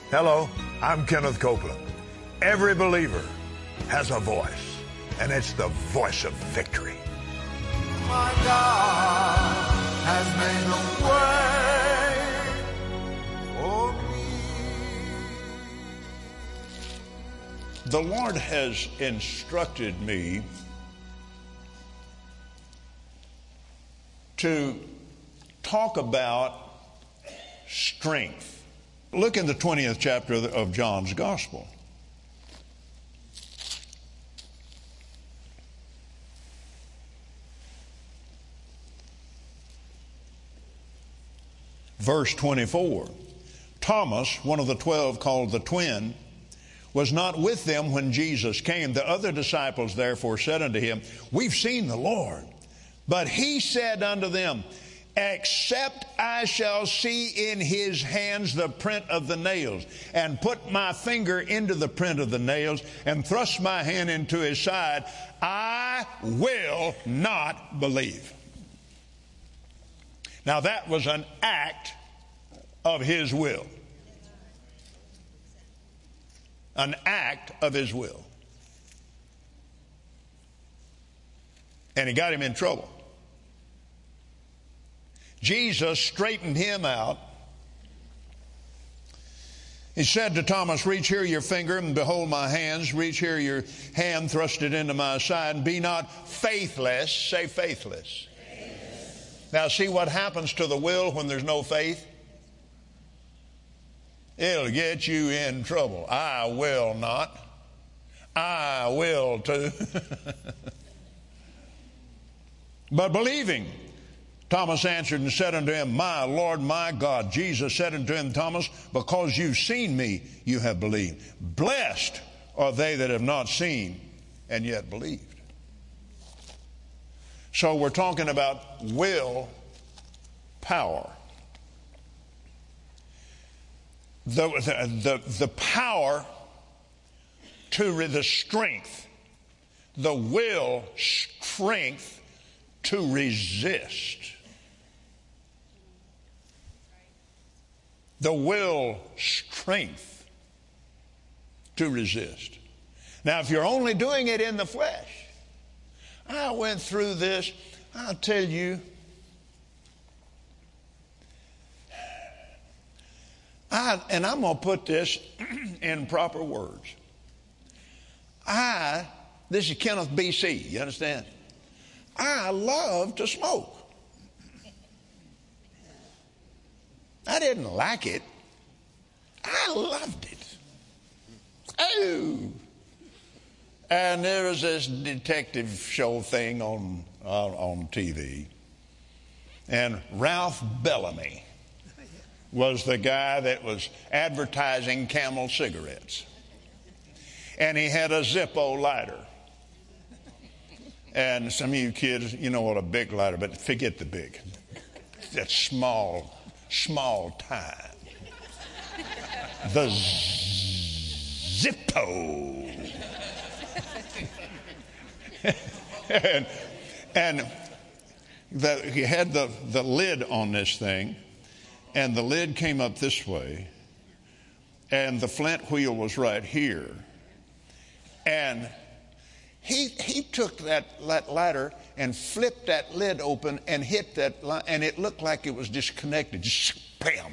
Hello, I'm Kenneth Copeland. Every believer has a voice, and it's the voice of victory. My God has made a way for me. The Lord has instructed me to talk about strength. Look in the 20th chapter of John's Gospel. Verse 24. Thomas, one of the 12 called the twin, was not with them when Jesus came. The other disciples therefore said unto him, We've seen the Lord. But he said unto them, Except I shall see in his hands the print of the nails, and put my finger into the print of the nails, and thrust my hand into his side, I will not believe. Now that was an act of his will. An act of his will. And he got him in trouble. Jesus straightened him out. He said to Thomas, Reach here your finger and behold my hands. Reach here your hand, thrust it into my side, and be not faithless. Say faithless. Now see what happens to the will when there's no faith? It'll get you in trouble. I will not. I will too. But believing, Thomas answered and said unto him, My Lord, my God. Jesus said unto him, Thomas, because you've seen me, you have believed. Blessed are they that have not seen and yet believed. So we're talking about will power. The power to the strength, the will strength to resist. The will strength to resist. Now, if you're only doing it in the flesh, I went through this, I'll tell you, and I'm going to put this in proper words. This is Kenneth, BC, you understand? I love to smoke. I didn't like it. I loved it. Oh. And there was this detective show thing on TV. And Ralph Bellamy was the guy that was advertising Camel cigarettes. And he had a Zippo lighter. And some of you kids, you know what a big lighter, but forget the big. That's small time. The Zippo. and he had the lid on this thing, and the lid came up this way, and the flint wheel was right here. And he took that lighter and flipped that lid open and hit that, and it looked like it was disconnected. Just bam.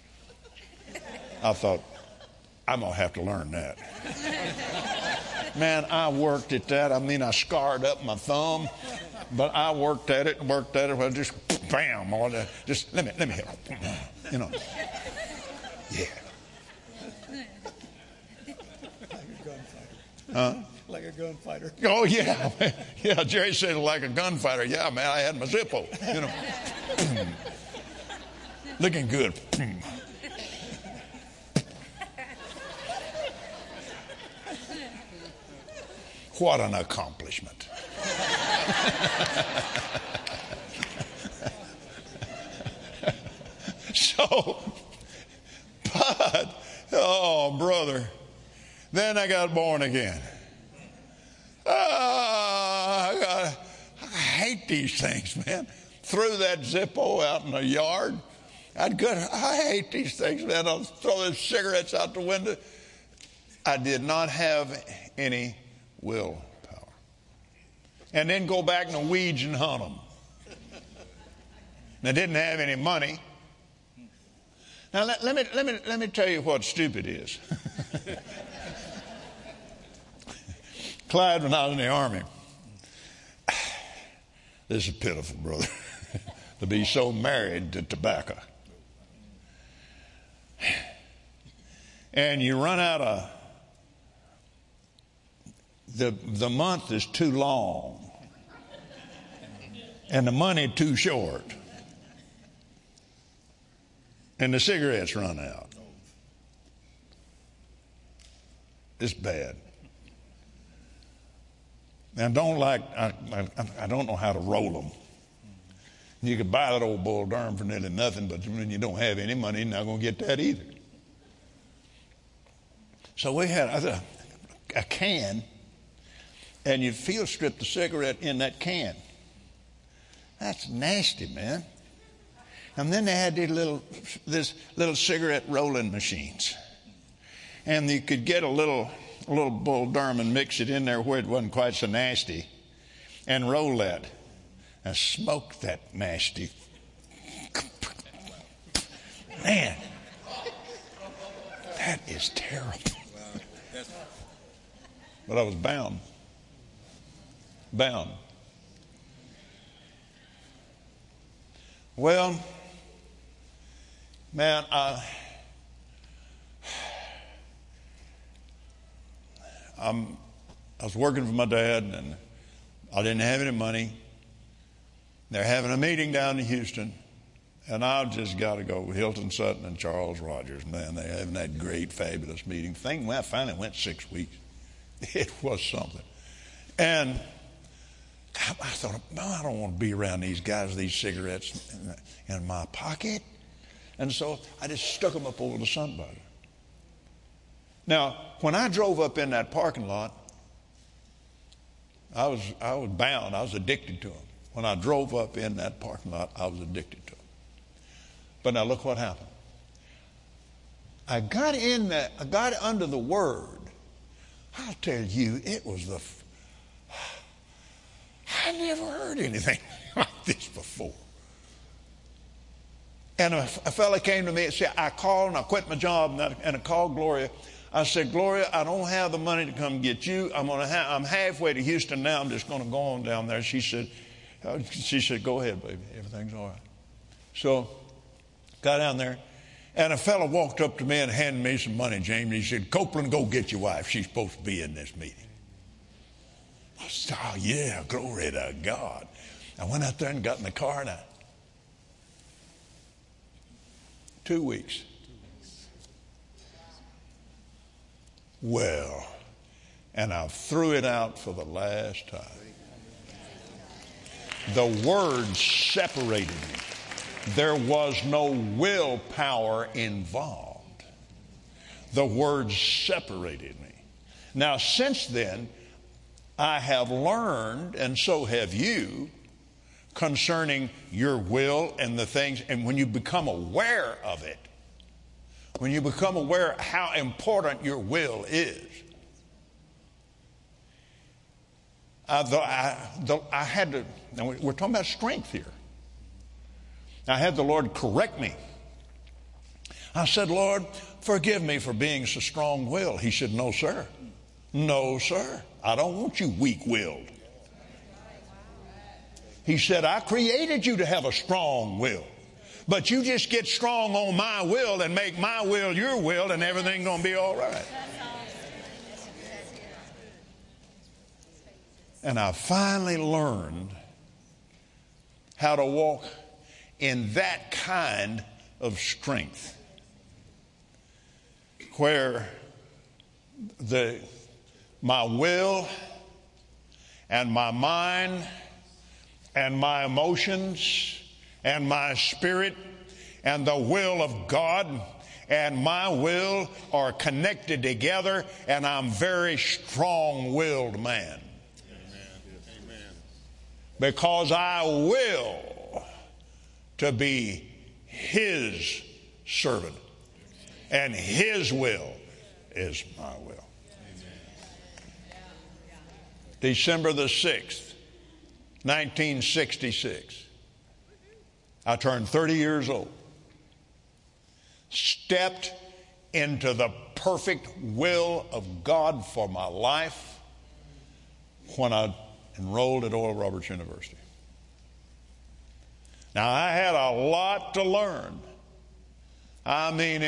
I thought, I'm going to have to learn that. Man, I worked at that. I mean, I scarred up my thumb, but I worked at it. Well, just bam. Just let me help. You know. Yeah. Huh? Like a gunfighter. Oh, yeah. Yeah, Jerry said like a gunfighter. Yeah, man, I had my Zippo, you know. Looking good. What an accomplishment. So, but, oh, brother, then I got born again. I hate these things, man. Threw that Zippo out in the yard. I hate these things, man. I'll throw those cigarettes out the window. I did not have any willpower. And then go back in the weeds and hunt them. And I didn't have any money. Now let me tell you what stupid is. Clyde, when I was in the Army, this is pitiful, brother, to be so married to tobacco. And you run out of, the month is too long and the money too short and the cigarettes run out. It's bad. And I don't know how to roll them. You could buy that old Bull Durham for nearly nothing, but when you don't have any money, you're not going to get that either. So we had a can, and you'd field strip the cigarette in that can. That's nasty, man. And then they had these little cigarette rolling machines. And you could get a little Bull Durham and mix it in there where it wasn't quite so nasty and roll that and smoke that nasty. Man, that is terrible. But I was bound. Well, man, I was working for my dad, and I didn't have any money. They're having a meeting down in Houston, and I've just got to go with Hilton Sutton and Charles Rogers. Man, they're having that great, fabulous meeting. I finally went 6 weeks. It was something. And I thought, no, I don't want to be around these guys with these cigarettes in my pocket. And so I just stuck them up over the sunbody. Now, when I drove up in that parking lot, I was bound. I was addicted to them. When I drove up in that parking lot, I was addicted to them. But now look what happened. I got under the Word. I'll tell you, it was I never heard anything like this before. And a fella came to me and said, I called and I quit my job and I called Gloria. I said, Gloria, I don't have the money to come get you. I'm halfway to Houston now. I'm just going to go on down there. She said, go ahead, baby. Everything's all right. So got down there. And a fellow walked up to me and handed me some money, James. He said, Copeland, go get your wife. She's supposed to be in this meeting. I said, oh, yeah, glory to God. I went out there and got in the car, and 2 weeks. Well, and I threw it out for the last time. The Word separated me. There was no willpower involved. The Word separated me. Now, since then, I have learned, and so have you, concerning your will and the things, and when you become aware of it, when you become aware of how important your will is, I had to, now we're talking about strength here. I had the Lord correct me. I said, Lord, forgive me for being so strong-willed. He said, no, sir. No, sir. I don't want you weak-willed. He said, I created you to have a strong will. But you just get strong on my will and make my will your will, and everything's going to be all right. And I finally learned how to walk in that kind of strength, where my will and my mind and my emotions and my spirit and the will of God and my will are connected together, and I'm very strong-willed man. Amen. Because I will to be His servant. And His will is my will. December the 6th, 1966. I turned 30 years old. Stepped into the perfect will of God for my life when I enrolled at Oral Roberts University. Now, I had a lot to learn. I mean,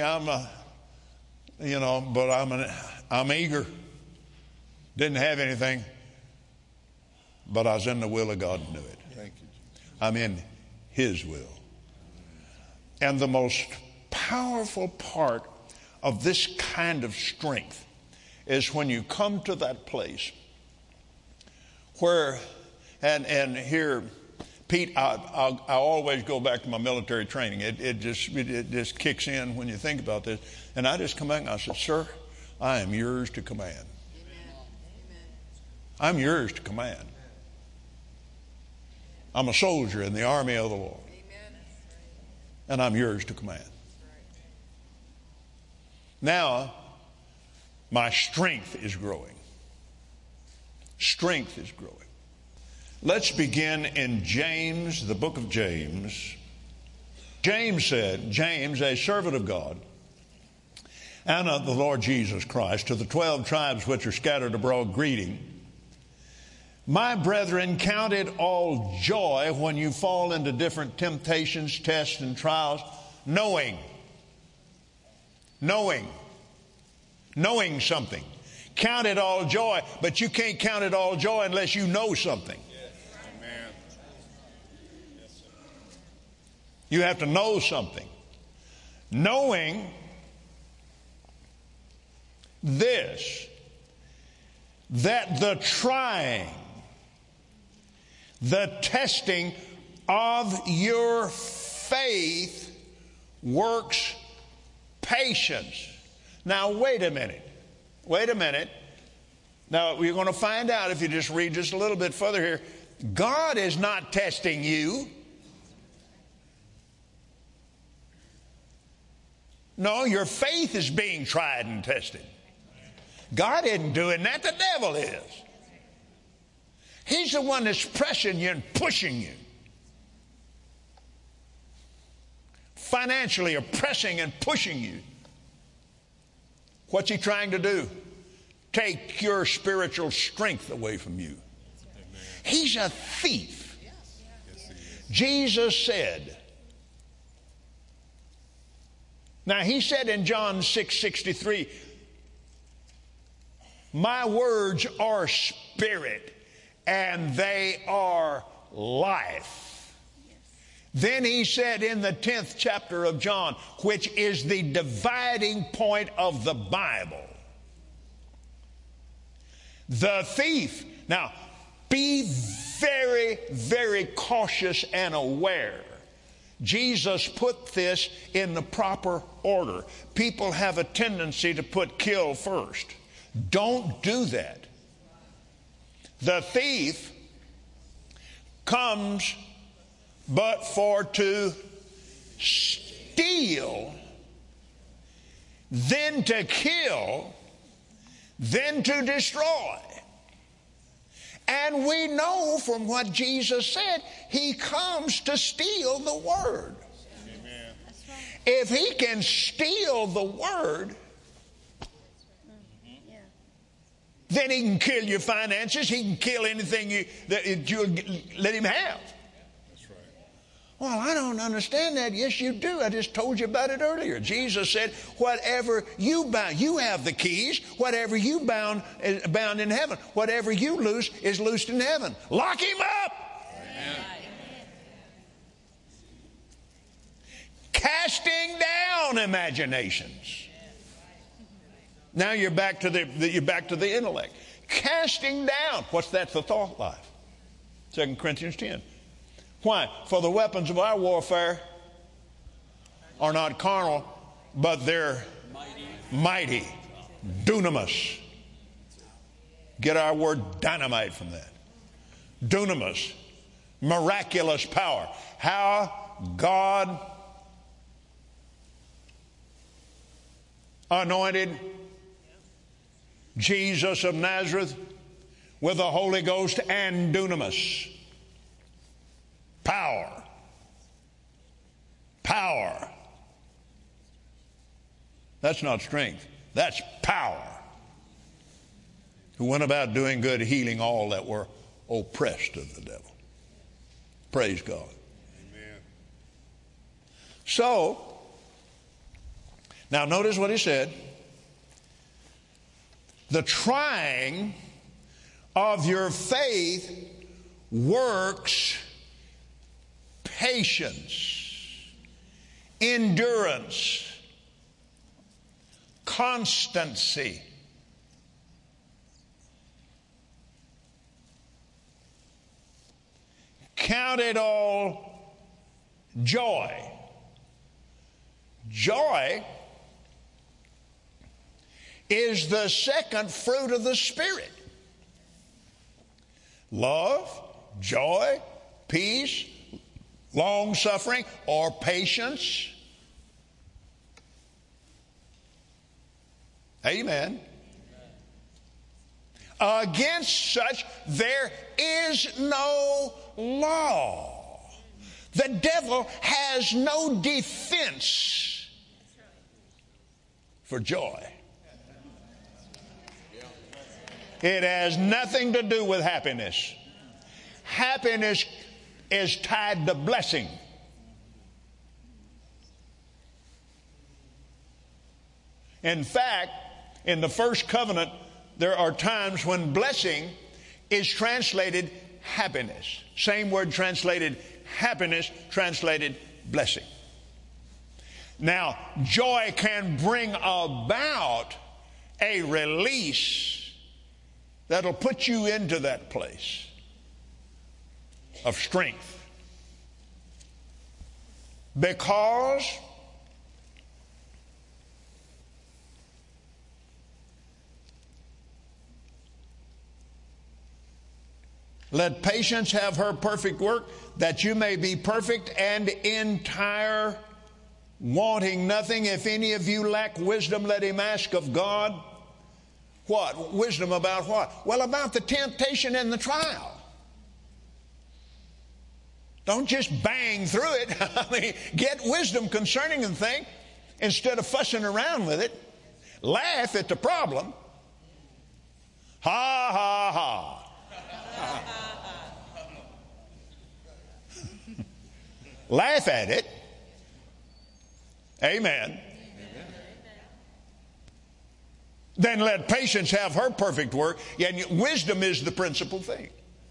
I'm eager. Didn't have anything, but I was in the will of God and knew it. Thank you. I'm in His will. And the most powerful part of this kind of strength is when you come to that place where, and here, Pete, I always go back to my military training. It just kicks in when you think about this. And I just come back and I said, sir, I am yours to command. I'm yours to command. I'm a soldier in the army of the Lord. And I'm yours to command. Now, my strength is growing. Strength is growing. Let's begin in James, the book of James. James said, James, a servant of God and of the Lord Jesus Christ, to the 12 tribes which are scattered abroad, greeting. My brethren, count it all joy when you fall into different temptations, tests, and trials, knowing something. Count it all joy, but you can't count it all joy unless you know something. Amen. You have to know something. Knowing this, that the trying, the testing of your faith works patience. Now, wait a minute. Now, we're going to find out if you just read just a little bit further here. God is not testing you. No, your faith is being tried and tested. God isn't doing that. The devil is. He's the one that's pressing you and pushing you. Financially oppressing and pushing you. What's he trying to do? Take your spiritual strength away from you. Amen. He's a thief. Yes, Jesus said, now he said in John 6:63, my words are spirit and they are life. Then he said in the 10th chapter of John, which is the dividing point of the Bible, the thief. Now, be very, very cautious and aware. Jesus put this in the proper order. People have a tendency to put kill first. Don't do that. The thief comes but for to steal, then to kill, then to destroy. And we know from what Jesus said, he comes to steal the word. Amen. If he can steal the word, then he can kill your finances. He can kill anything that you'll let him have. That's right. Well, I don't understand that. Yes, you do. I just told you about it earlier. Jesus said, whatever you bound, you have the keys. Whatever you bound is bound in heaven. Whatever you loose is loosed in heaven. Lock him up. Amen. Casting down imaginations. Now you're back to the intellect. Casting down. What's that? The thought life. 2 Corinthians 10. Why? For the weapons of our warfare are not carnal, but they're mighty. Dunamis. Get our word dynamite from that. Dunamis. Miraculous power. How God anointed Jesus of Nazareth with the Holy Ghost and dunamis. Power. Power. That's not strength. That's power. Who went about doing good, healing all that were oppressed of the devil. Praise God. Amen. So, now notice what he said. The trying of your faith works patience, endurance, constancy. Count it all joy. Joy is the second fruit of the Spirit. Love, joy, peace, long-suffering, or patience. Amen. Against such there is no law. The devil has no defense for joy. It has nothing to do with happiness. Happiness is tied to blessing. In fact, in the first covenant, there are times when blessing is translated happiness. Same word translated happiness, translated blessing. Now, joy can bring about a release that'll put you into that place of strength. Because let patience have her perfect work, that you may be perfect and entire, wanting nothing. If any of you lack wisdom, let him ask of God. What? Wisdom about what? Well, about the temptation and the trial. Don't just bang through it. I mean, get wisdom concerning the thing instead of fussing around with it. Laugh at the problem. Ha, ha, ha. Laugh at it. Amen. Then let patience have her perfect work. And wisdom is the principal thing.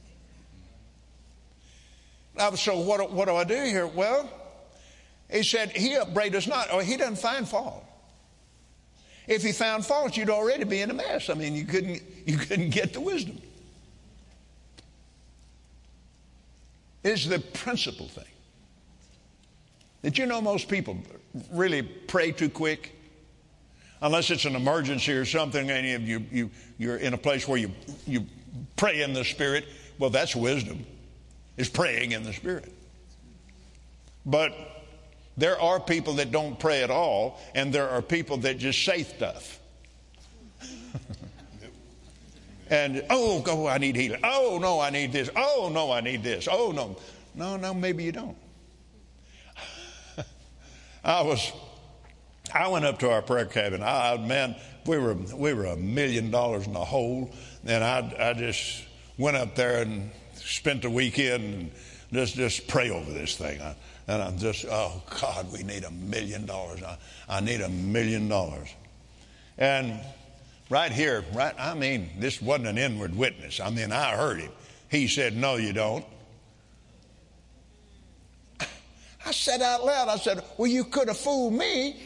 Now, so what do I do here? Well, he said, he upbraideth not, or he doesn't find fault. If he found fault, you'd already be in a mess. I mean, you couldn't get the wisdom. Is the principal thing. Did you know most people really pray too quick? Unless it's an emergency or something, and you're in a place where you pray in the Spirit. Well, that's wisdom, is praying in the Spirit. But there are people that don't pray at all, and there are people that just say stuff. And, oh, I need healing. Oh, no, I need this. Oh, no, I need this. Oh, no. No, maybe you don't. I went up to our prayer cabin. Man, we were $1 million in the hole, and I just went up there and spent the weekend and just pray over this thing. And I'm just, oh God, we need $1 million. I need $1 million. And right here, this wasn't an inward witness. I mean, I heard him. He said, no, you don't. I said out loud, I said, well, you could have fooled me.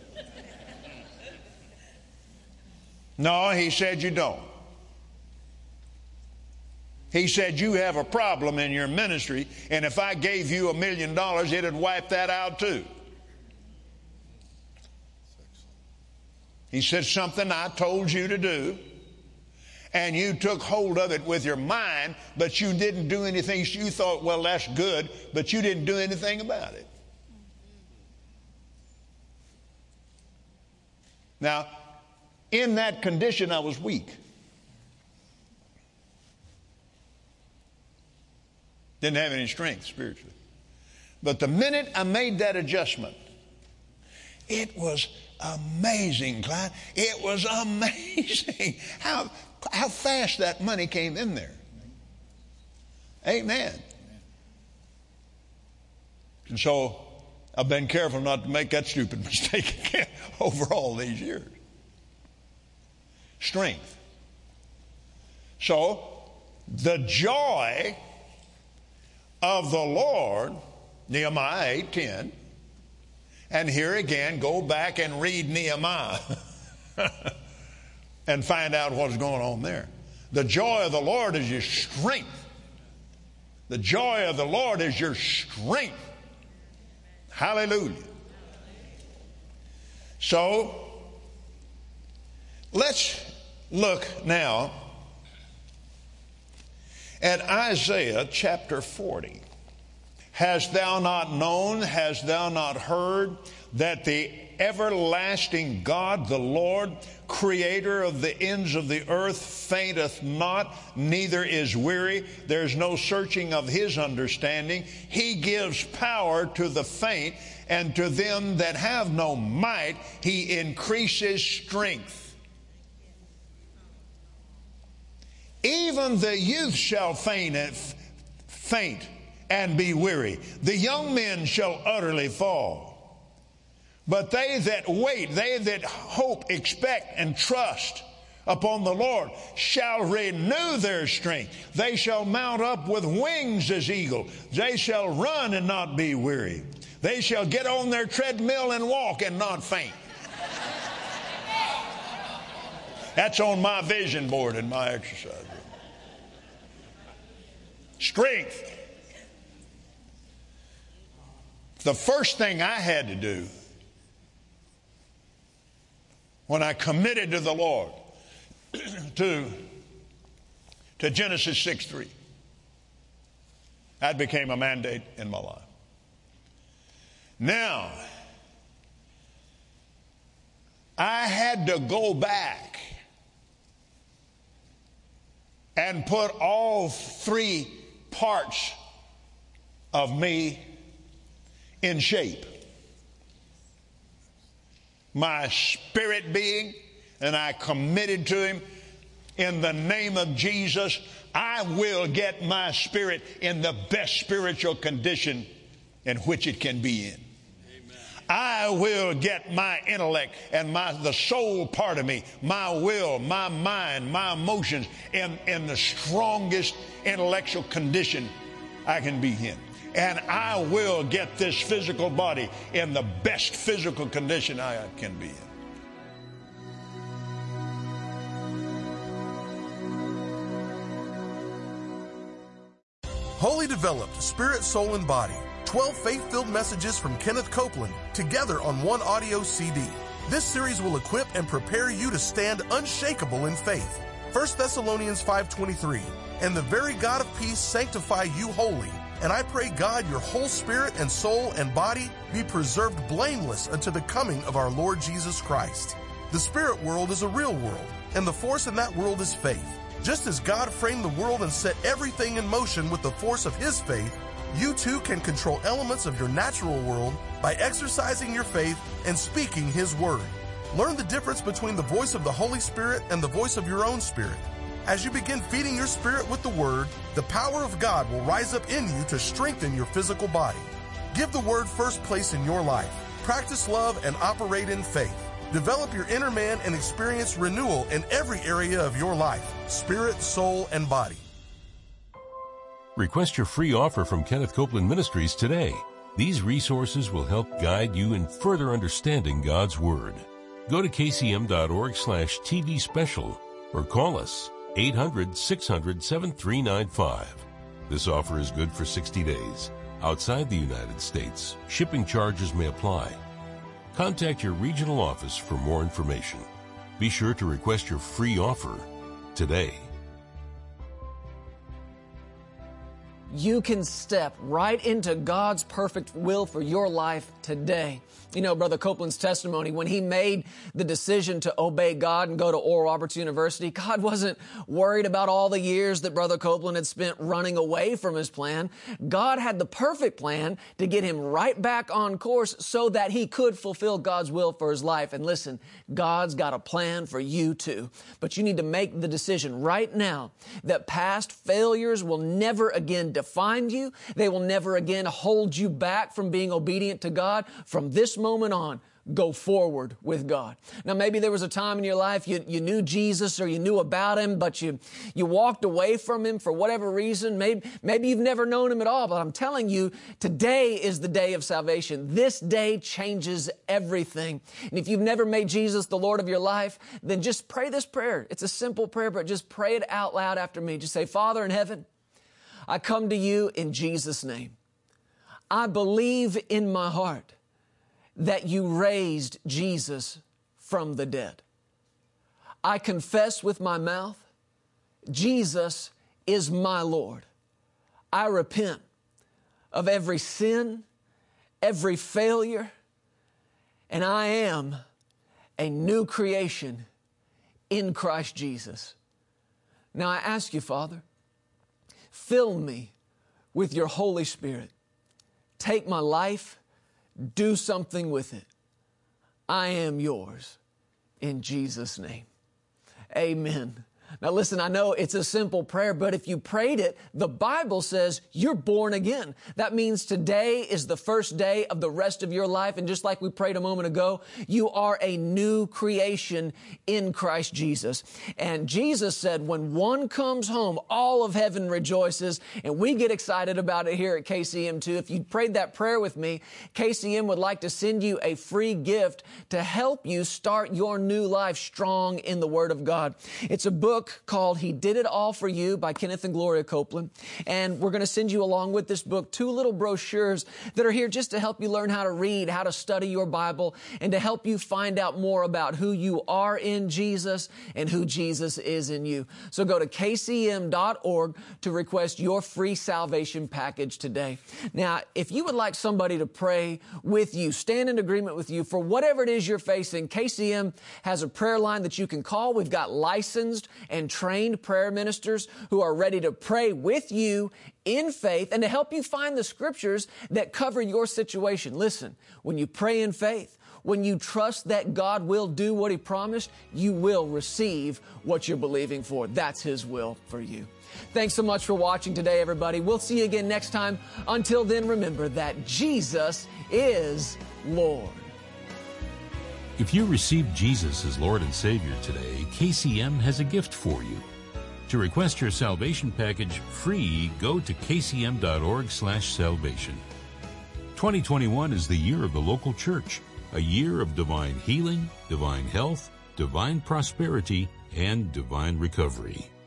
No, he said, you don't. He said, you have a problem in your ministry, and if I gave you $1 million, it'd wipe that out too. He said, something I told you to do, and you took hold of it with your mind, but you didn't do anything. You thought, well, that's good, but you didn't do anything about it. Now, in that condition, I was weak. Didn't have any strength spiritually. But the minute I made that adjustment, it was amazing, Clyde. It was amazing how fast that money came in there. Amen. And so I've been careful not to make that stupid mistake again over all these years. Strength. So the joy of the Lord, Nehemiah 8:10, and here again, go back and read Nehemiah and find out what's going on there. The joy of the Lord is your strength. The joy of the Lord is your strength. Hallelujah. So, let's look now at Isaiah chapter 40. Hast thou not known, hast thou not heard, that the everlasting God, the Lord, creator of the ends of the earth, fainteth not, neither is weary. There's no searching of his understanding. He gives power to the faint, and to them that have no might, he increases strength. Even the youth shall faint and be weary. The young men shall utterly fall. But they that wait, they that hope, expect, and trust upon the Lord shall renew their strength. They shall mount up with wings as eagles. They shall run and not be weary. They shall get on their treadmill and walk and not faint. That's on my vision board in my exercise room. Strength. The first thing I had to do when I committed to the Lord, to Genesis 6:3, that became a mandate in my life. Now, I had to go back and put all three parts of me in shape. My spirit being, and I committed to him in the name of Jesus, I will get my spirit in the best spiritual condition in which it can be in. Amen. I will get my intellect and the soul part of me, my will, my mind, my emotions in the strongest intellectual condition I can be in. And I will get this physical body in the best physical condition I can be in. Wholly developed, spirit, soul, and body. 12 faith-filled messages from Kenneth Copeland together on one audio CD. This series will equip and prepare you to stand unshakable in faith. 1 Thessalonians 5:23. And the very God of peace sanctify you wholly. And I pray, God, your whole spirit and soul and body be preserved blameless unto the coming of our Lord Jesus Christ. The spirit world is a real world, and the force in that world is faith. Just as God framed the world and set everything in motion with the force of his faith, you too can control elements of your natural world by exercising your faith and speaking his word. Learn the difference between the voice of the Holy Spirit and the voice of your own spirit. As you begin feeding your spirit with the word, the power of God will rise up in you to strengthen your physical body. Give the word first place in your life. Practice love and operate in faith. Develop your inner man and experience renewal in every area of your life, spirit, soul, and body. Request your free offer from Kenneth Copeland Ministries today. These resources will help guide you in further understanding God's Word. Go to kcm.org/TV special or call us 800-600-7395. This offer is good for 60 days. Outside the United States, shipping charges may apply. Contact your regional office for more information. Be sure to request your free offer today. You can step right into God's perfect will for your life today. You know, Brother Copeland's testimony, when he made the decision to obey God and go to Oral Roberts University, God wasn't worried about all the years that Brother Copeland had spent running away from his plan. God had the perfect plan to get him right back on course so that he could fulfill God's will for his life. And listen, God's got a plan for you too. But you need to make the decision right now that past failures will never again define you. They will never again hold you back from being obedient to God. From this moment on, go forward with God. Now, maybe there was a time in your life you knew Jesus or you knew about Him, but you walked away from Him for whatever reason. Maybe you've never known Him at all, but I'm telling you, today is the day of salvation. This day changes everything. And if you've never made Jesus the Lord of your life, then just pray this prayer. It's a simple prayer, but just pray it out loud after me. Just say, Father in heaven, I come to you in Jesus' name. I believe in my heart that you raised Jesus from the dead. I confess with my mouth, Jesus is my Lord. I repent of every sin, every failure, and I am a new creation in Christ Jesus. Now I ask you, Father, fill me with your Holy Spirit. Take my life, do something with it. I am yours in Jesus' name. Amen. Now listen, I know it's a simple prayer, but if you prayed it, the Bible says you're born again. That means today is the first day of the rest of your life. And just like we prayed a moment ago, you are a new creation in Christ Jesus. And Jesus said, when one comes home, all of heaven rejoices. And we get excited about it here at KCM too. If you prayed that prayer with me, KCM would like to send you a free gift to help you start your new life strong in the Word of God. It's a book called He Did It All For You by Kenneth and Gloria Copeland. And we're going to send you along with this book 2 little brochures that are here just to help you learn how to read, how to study your Bible, and to help you find out more about who you are in Jesus and who Jesus is in you. So go to kcm.org to request your free salvation package today. Now, if you would like somebody to pray with you, stand in agreement with you for whatever it is you're facing, KCM has a prayer line that you can call. We've got licensed and trained prayer ministers who are ready to pray with you in faith and to help you find the scriptures that cover your situation. Listen, when you pray in faith, when you trust that God will do what He promised, you will receive what you're believing for. That's His will for you. Thanks so much for watching today, everybody. We'll see you again next time. Until then, remember that Jesus is Lord. If you received Jesus as Lord and Savior today, KCM has a gift for you. To request your salvation package free, go to kcm.org/salvation. 2021 is the year of the local church, a year of divine healing, divine health, divine prosperity, and divine recovery.